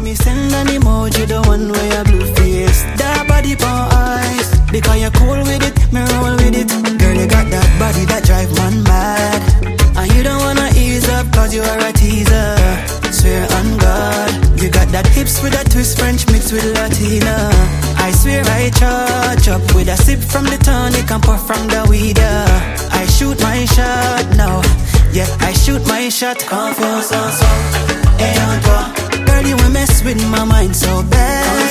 me send an emoji, the one where you blue face. That body for eyes, because you're cool with it, me roll with it. Girl, you got that body that drive man mad. And you don't wanna ease up, cause you are a teaser. Swear on God, you got that hips with a twist, French mixed with Latina. I swear I charge up with a sip from the tonic and puff from the weed. I shoot my shot now, yeah, I shoot my shot. Confiance, hey, on toi. Girl, you will mess with my mind so bad.